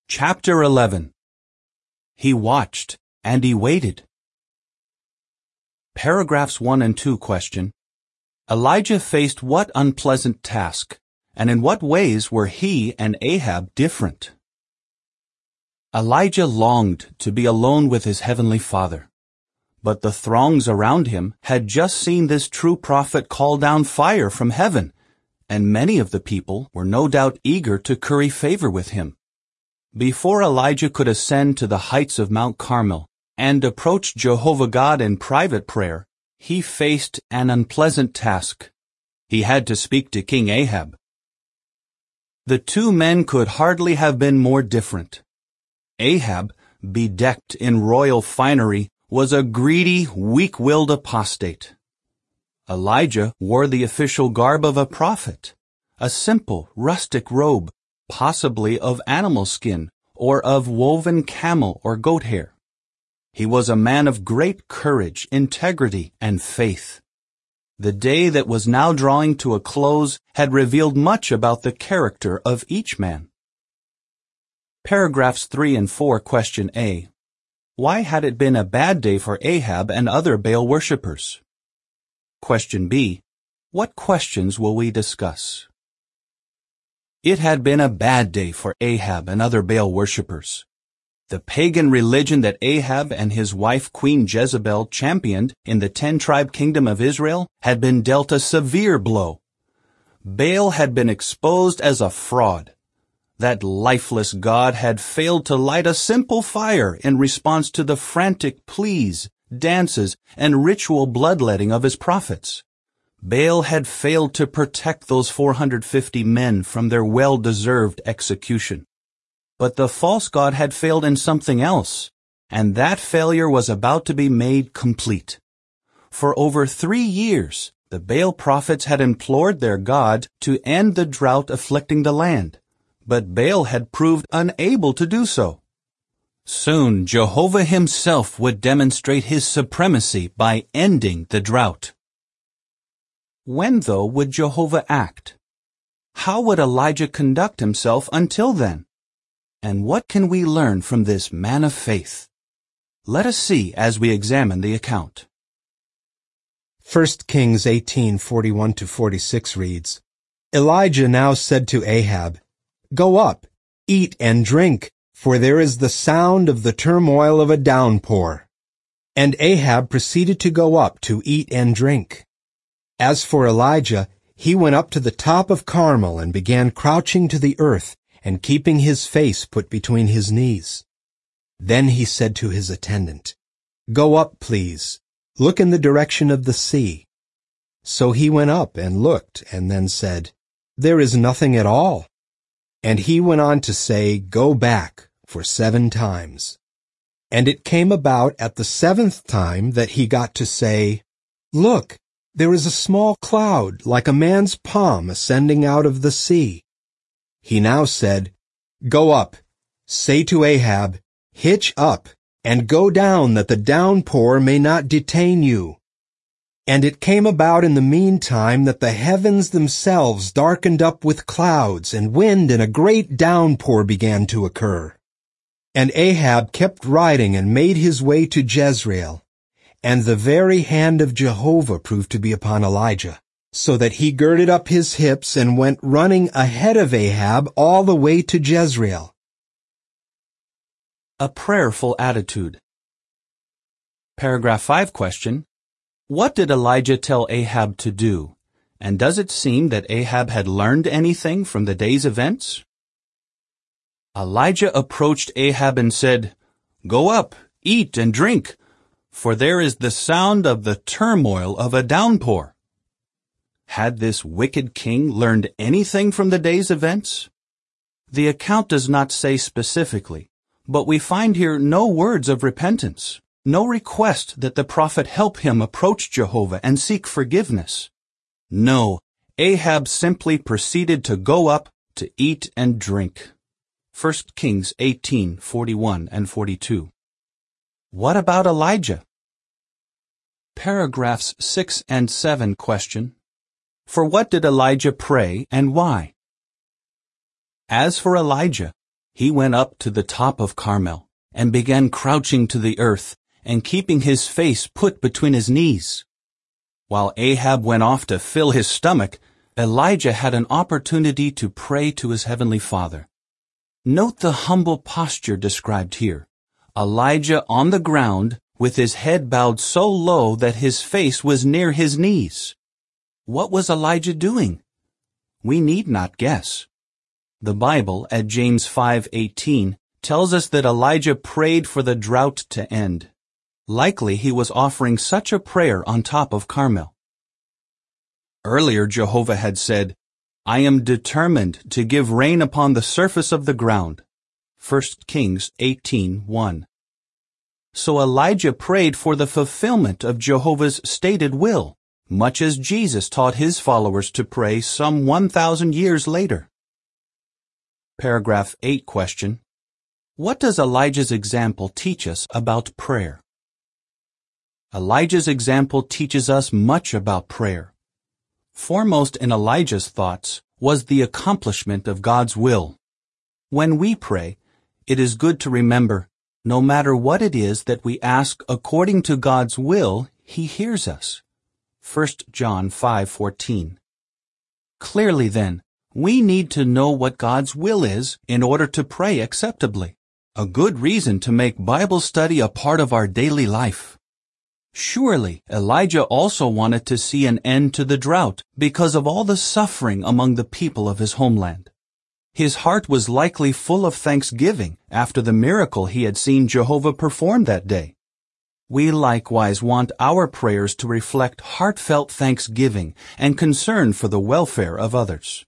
Chapter 11. He watched and he waited. Paragraphs 1 and 2 question: Elijah faced what unpleasant task, and in what ways were he and Ahab different? Elijah longed to be alone with his heavenly Father, but the throngs around him had just seen this true prophet call down fire from heaven, and many of the people were no doubt eager to curry favor with him. Before Elijah could ascend to the heights of Mount Carmel and approach Jehovah God in private prayer, he faced an unpleasant task. He had to speak to King Ahab. The two men could hardly have been more different. Ahab, bedecked in royal finery, was a greedy, weak-willed apostate. Elijah wore the official garb of a prophet, a simple, rustic robe, possibly of animal skin or of woven camel or goat hair. He was a man of great courage, integrity, and faith. The day that was now drawing to a close had revealed much about the character of each man. Paragraphs 3 and 4 question A. Why had it been a bad day for Ahab and other Baal worshippers? Question B. What questions will we discuss? It had been a bad day for Ahab and other Baal worshippers. The pagan religion that Ahab and his wife Queen Jezebel championed in the 10-tribe kingdom of Israel had been dealt a severe blow. Baal had been exposed as a fraud. That lifeless god had failed to light a simple fire in response to the frantic pleas, dances, and ritual bloodletting of his prophets. Baal had failed to protect those 450 men from their well-deserved execution. But the false god had failed in something else, and that failure was about to be made complete. For over 3 years, the Baal prophets had implored their god to end the drought afflicting the land, but Baal had proved unable to do so. Soon, Jehovah himself would demonstrate his supremacy by ending the drought. When, though, would Jehovah act? How would Elijah conduct himself until then? And what can we learn from this man of faith? Let us see as we examine the account. 1 Kings 18:41-46 reads, Elijah now said to Ahab, Go up, eat and drink, for there is the sound of the turmoil of a downpour. And Ahab proceeded to go up to eat and drink. As for Elijah, he went up to the top of Carmel and began crouching to the earth and keeping his face put between his knees. Then he said to his attendant, Go up, please. Look in the direction of the sea. So he went up and looked and then said, There is nothing at all. And he went on to say, Go back, for 7 times. And it came about at the 7th time that he got to say, Look, there is a small cloud like a man's palm ascending out of the sea. He now said, Go up, say to Ahab, Hitch up, and go down that the downpour may not detain you. And it came about in the meantime that the heavens themselves darkened up with clouds, and wind and a great downpour began to occur. And Ahab kept riding and made his way to Jezreel. And the very hand of Jehovah proved to be upon Elijah, so that he girded up his hips and went running ahead of Ahab all the way to Jezreel. A prayerful attitude. Paragraph 5 question: What did Elijah tell Ahab to do? And does it seem that Ahab had learned anything from the day's events? Elijah approached Ahab and said, Go up, eat and drink, for there is the sound of the turmoil of a downpour. Had this wicked king learned anything from the day's events? The account does not say specifically, but we find here no words of repentance, no request that the prophet help him approach Jehovah and seek forgiveness. No, Ahab simply proceeded to go up to eat and drink. 1 Kings 18:41 and 42. What about Elijah? Paragraphs 6 and 7 question: For what did Elijah pray and why? As for Elijah, He went up to the top of Carmel and began crouching to the earth and keeping his face put between his knees. While Ahab went off to fill his stomach, Elijah had an opportunity to pray to his heavenly Father. Note the humble posture described here. Elijah on the ground with his head bowed so low that his face was near his knees. What was Elijah doing? We need not guess. The Bible at James 5:18 tells us that Elijah prayed for the drought to end. Likely he was offering such a prayer on top of Carmel. Earlier Jehovah had said, "I am determined to give rain upon the surface of the ground." 1 Kings 18:1. So Elijah prayed for the fulfillment of Jehovah's stated will, much as Jesus taught his followers to pray some 1,000 years later. Paragraph 8 question. What does Elijah's example teach us about prayer? Elijah's example teaches us much about prayer. Foremost in Elijah's thoughts was the accomplishment of God's will. When we pray, it is good to remember, no matter what it is that we ask according to God's will, He hears us. 1 John 5:14. Clearly then, we need to know what God's will is in order to pray acceptably. A good reason to make Bible study a part of our daily life. Surely, Elijah also wanted to see an end to the drought because of all the suffering among the people of his homeland. His heart was likely full of thanksgiving after the miracle he had seen Jehovah perform that day. We likewise want our prayers to reflect heartfelt thanksgiving and concern for the welfare of others.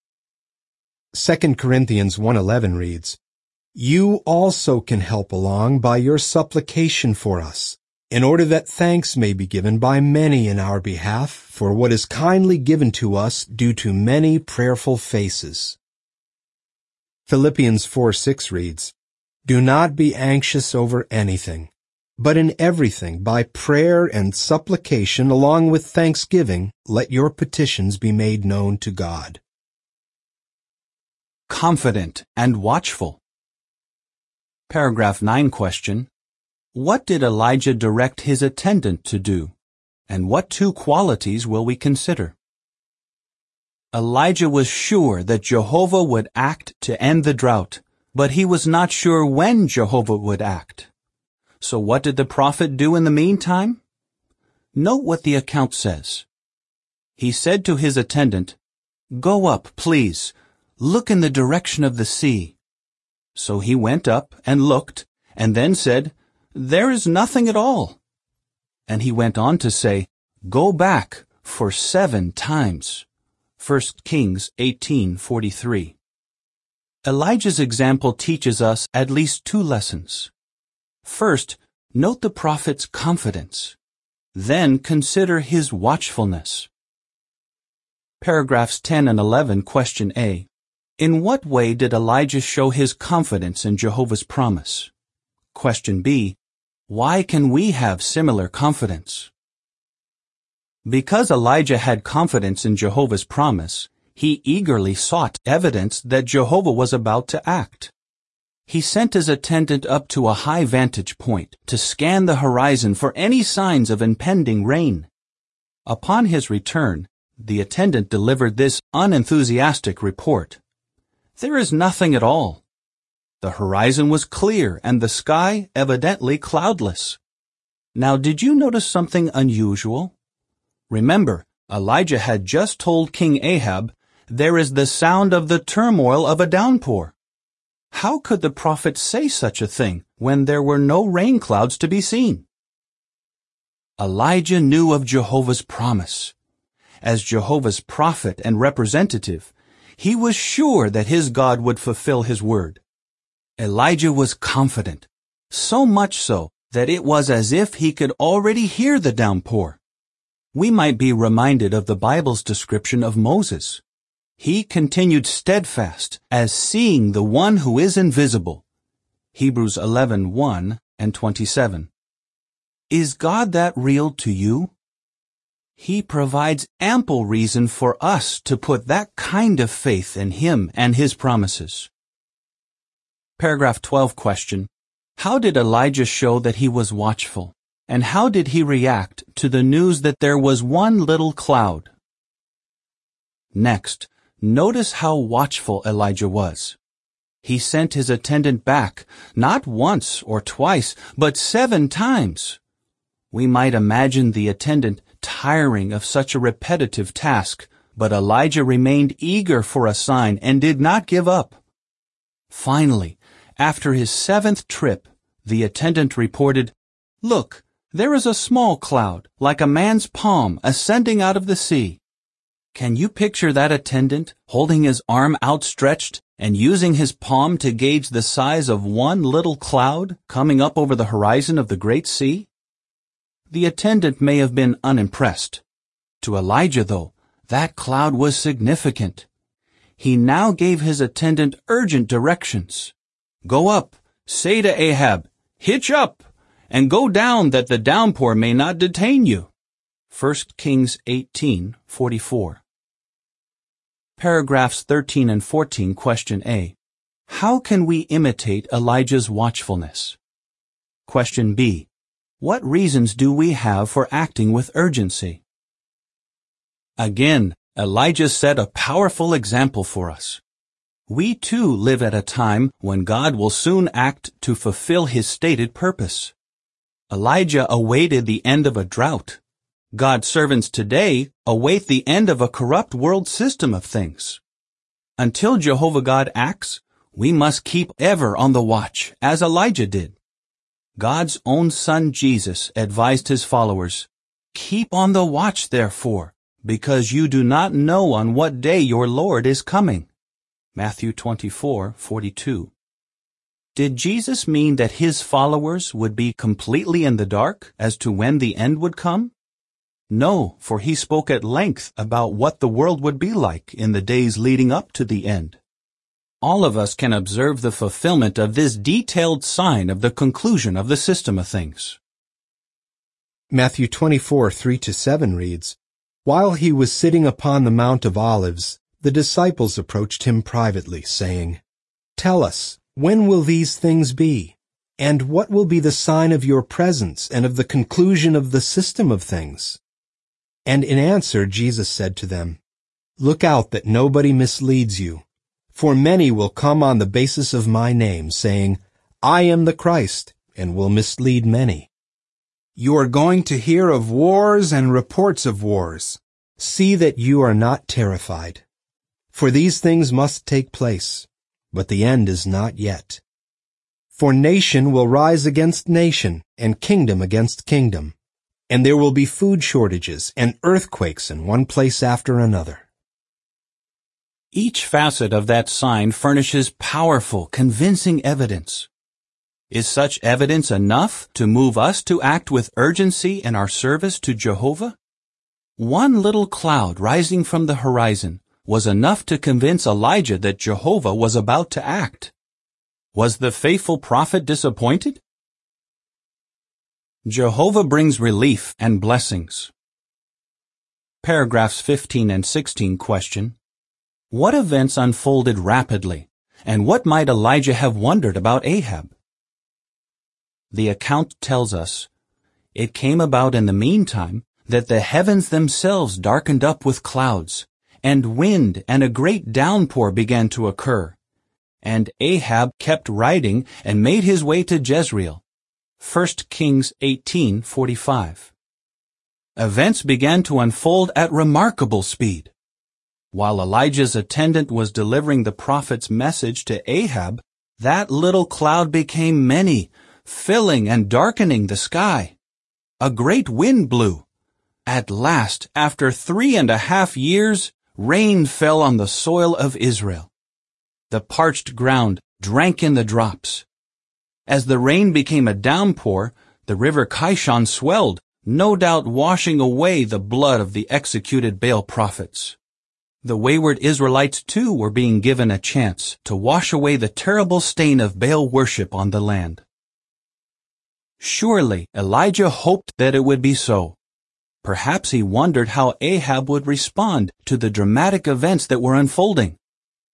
2 Corinthians 1:11 reads, "You also can help along by your supplication for us, in order that thanks may be given by many in our behalf for what is kindly given to us due to many prayerful faces." Philippians 4:6 reads, "Do not be anxious over anything, but in everything by prayer and supplication along with thanksgiving let your petitions be made known to God." Confident and watchful. Paragraph 9 question. What did Elijah direct his attendant to do? And what two qualities will we consider? Elijah was sure that Jehovah would act to end the drought, but he was not sure when Jehovah would act. So what did the prophet do in the meantime? Note what the account says. He said to his attendant, "Go up, please. Look in the direction of the sea." So he went up and looked, and then said, "There is nothing at all." And he went on to say, "Go back for 7 times." 1 Kings 18:43. Elijah's example teaches us at least 2 lessons. First, note the prophet's confidence. Then consider his watchfulness. Paragraphs 10 and 11, question A. In what way did Elijah show his confidence in Jehovah's promise? Question B. Why can we have similar confidence? Because Elijah had confidence in Jehovah's promise, he eagerly sought evidence that Jehovah was about to act. He sent his attendant up to a high vantage point to scan the horizon for any signs of impending rain. Upon his return, the attendant delivered this unenthusiastic report. There is nothing at all. The horizon was clear and the sky evidently cloudless. Now, did you notice something unusual? Remember, Elijah had just told King Ahab, "There is the sound of the turmoil of a downpour." How could the prophet say such a thing when there were no rain clouds to be seen? Elijah knew of Jehovah's promise. As Jehovah's prophet and representative, he was sure that his God would fulfill his word. Elijah was confident, so much so that it was as if he could already hear the downpour. We might be reminded of the Bible's description of Moses. He continued steadfast as seeing the one who is invisible. Hebrews 11:1 and 27. Is God that real to you? He provides ample reason for us to put that kind of faith in Him and His promises. Paragraph 12 question. How did Elijah show that he was watchful? And how did he react to the news that there was one little cloud? Next, notice how watchful Elijah was. He sent his attendant back, not once or twice, but 7 times. We might imagine the attendant tiring of such a repetitive task, but Elijah remained eager for a sign and did not give up. Finally, after his 7th trip, the attendant reported, "Look, there is a small cloud, like a man's palm, ascending out of the sea." Can you picture that attendant holding his arm outstretched and using his palm to gauge the size of one little cloud coming up over the horizon of the great sea? The attendant may have been unimpressed. To Elijah, though, that cloud was significant. He now gave his attendant urgent directions. "Go up, say to Ahab, 'Hitch up, and go down that the downpour may not detain you.'" 1 Kings 18:44. Paragraphs 13 and 14, question A. How can we imitate Elijah's watchfulness? Question B. What reasons do we have for acting with urgency? Again, Elijah set a powerful example for us. We too live at a time when God will soon act to fulfill his stated purpose. Elijah awaited the end of a drought. God's servants today await the end of a corrupt world system of things. Until Jehovah God acts, we must keep ever on the watch, as Elijah did. God's own Son Jesus advised his followers, "Keep on the watch, therefore, because you do not know on what day your Lord is coming." Matthew 24:42. Did Jesus mean that his followers would be completely in the dark as to when the end would come? No, for he spoke at length about what the world would be like in the days leading up to the end. All of us can observe the fulfillment of this detailed sign of the conclusion of the system of things. Matthew 24:3-7 reads, While he was sitting upon the Mount of Olives, the disciples approached him privately, saying, "Tell us, when will these things be? And what will be the sign of your presence and of the conclusion of the system of things?" And in answer Jesus said to them, "Look out that nobody misleads you. For many will come on the basis of my name, saying, 'I am the Christ,' and will mislead many. You are going to hear of wars and reports of wars. See that you are not terrified. For these things must take place, but the end is not yet. For nation will rise against nation, and kingdom against kingdom. And there will be food shortages and earthquakes in one place after another." Each facet of that sign furnishes powerful, convincing evidence. Is such evidence enough to move us to act with urgency in our service to Jehovah? One little cloud rising from the horizon was enough to convince Elijah that Jehovah was about to act. Was the faithful prophet disappointed? Jehovah brings relief and blessings. Paragraphs 15 and 16 question, What events unfolded rapidly, and what might Elijah have wondered about Ahab? The account tells us, "It came about in the meantime that the heavens themselves darkened up with clouds, and wind and a great downpour began to occur. And Ahab kept riding and made his way to Jezreel." 1 Kings 18:45. Events began to unfold at remarkable speed. While Elijah's attendant was delivering the prophet's message to Ahab, that little cloud became many, filling and darkening the sky. A great wind blew. At last, after 3.5 years, rain fell on the soil of Israel. The parched ground drank in the drops. As the rain became a downpour, the river Kishon swelled, no doubt washing away the blood of the executed Baal prophets. The wayward Israelites too were being given a chance to wash away the terrible stain of Baal worship on the land. Surely Elijah hoped that it would be so. Perhaps he wondered how Ahab would respond to the dramatic events that were unfolding.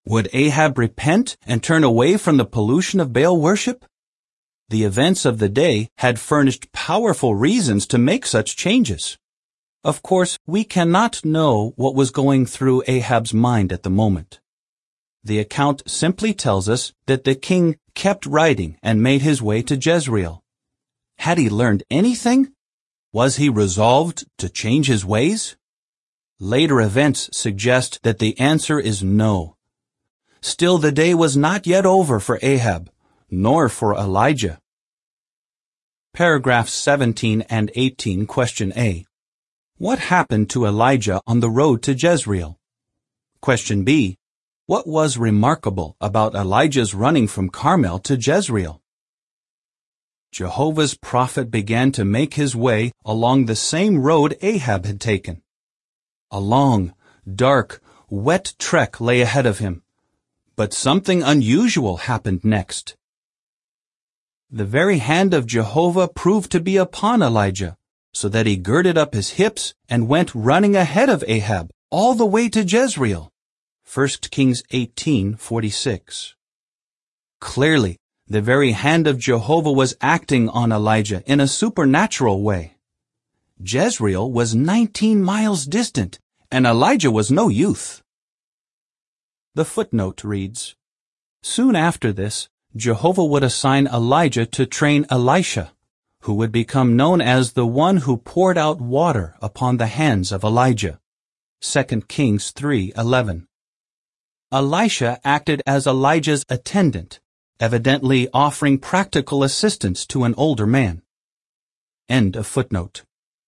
Would Ahab repent and turn away from the pollution of Baal worship? The events of the day had furnished powerful reasons to make such changes. Of course, we cannot know what was going through Ahab's mind at the moment. The account simply tells us that the king kept riding and made his way to Jezreel. Had he learned anything? Was he resolved to change his ways? Later events suggest that the answer is no. Still, the day was not yet over for Ahab, nor for Elijah. Paragraphs 17 and 18, question A. What happened to Elijah on the road to Jezreel? Question B. What was remarkable about Elijah's running from Carmel to Jezreel? Jehovah's prophet began to make his way along the same road Ahab had taken. A long, dark, wet trek lay ahead of him, but something unusual happened next. The very hand of Jehovah proved to be upon Elijah, so that he girded up his hips and went running ahead of Ahab all the way to Jezreel. 1 Kings 18:46. Clearly, the very hand of Jehovah was acting on Elijah in a supernatural way. Jezreel was 19 miles distant, and Elijah was no youth. The footnote reads, soon after this, Jehovah would assign Elijah to train Elisha, who would become known as the one who poured out water upon the hands of Elijah. 2 Kings 3:11. Elisha acted as Elijah's attendant, evidently offering practical assistance to an older man. End of footnote.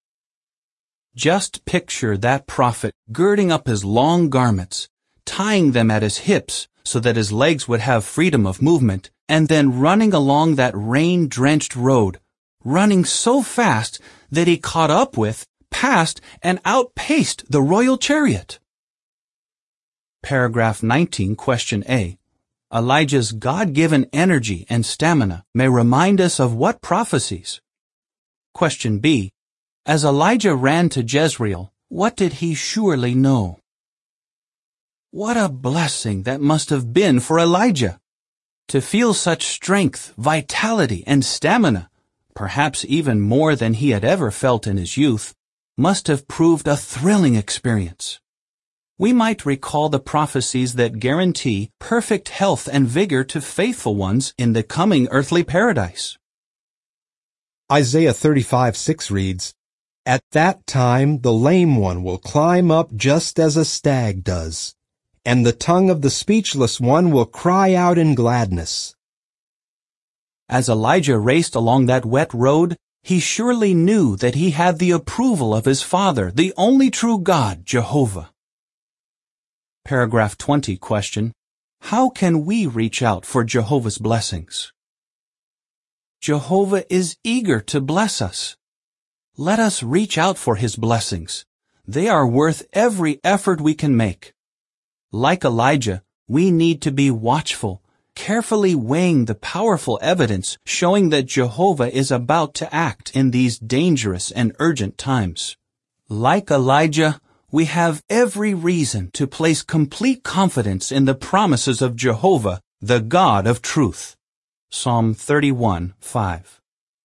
Just picture that prophet girding up his long garments, tying them at his hips so that his legs would have freedom of movement, and then running along that rain-drenched road, running so fast that he caught up with, passed, and outpaced the royal chariot. Paragraph 19, question A. Elijah's God-given energy and stamina may remind us of what prophecies? Question B. As Elijah ran to Jezreel, what did he surely know? What a blessing that must have been for Elijah! To feel such strength, vitality, and stamina, perhaps even more than he had ever felt in his youth, must have proved a thrilling experience. We might recall the prophecies that guarantee perfect health and vigor to faithful ones in the coming earthly paradise. Isaiah 35:6 reads, At that time the lame one will climb up just as a stag does, and the tongue of the speechless one will cry out in gladness. As Elijah raced along that wet road, he surely knew that he had the approval of his Father, the only true God, Jehovah. Paragraph 20, question. How can we reach out for Jehovah's blessings? Jehovah is eager to bless us. Let us reach out for His blessings. They are worth every effort we can make. Like Elijah, we need to be watchful, carefully weighing the powerful evidence showing that Jehovah is about to act in these dangerous and urgent times. Like Elijah, we have every reason to place complete confidence in the promises of Jehovah, the God of truth. Psalm 31:5.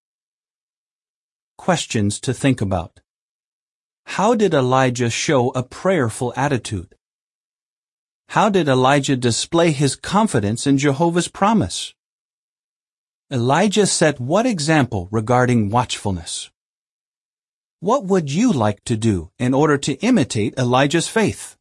Questions to think about. How did Elijah show a prayerful attitude? How did Elijah display his confidence in Jehovah's promise? Elijah set what example regarding watchfulness? What would you like to do in order to imitate Elijah's faith?